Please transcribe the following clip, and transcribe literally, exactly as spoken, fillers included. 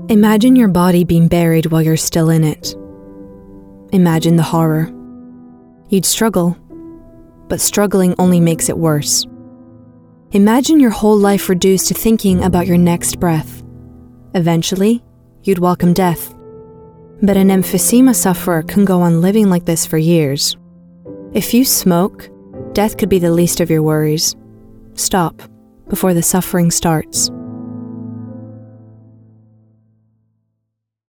Imagine your body being buried while you're still in it. Imagine the horror. You'd struggle, but struggling only makes it worse. Imagine your whole life reduced to thinking about your next breath. Eventually, you'd welcome death. But an emphysema sufferer can go on living like this for years. If you smoke, death could be the least of your worries. Stop before the suffering starts.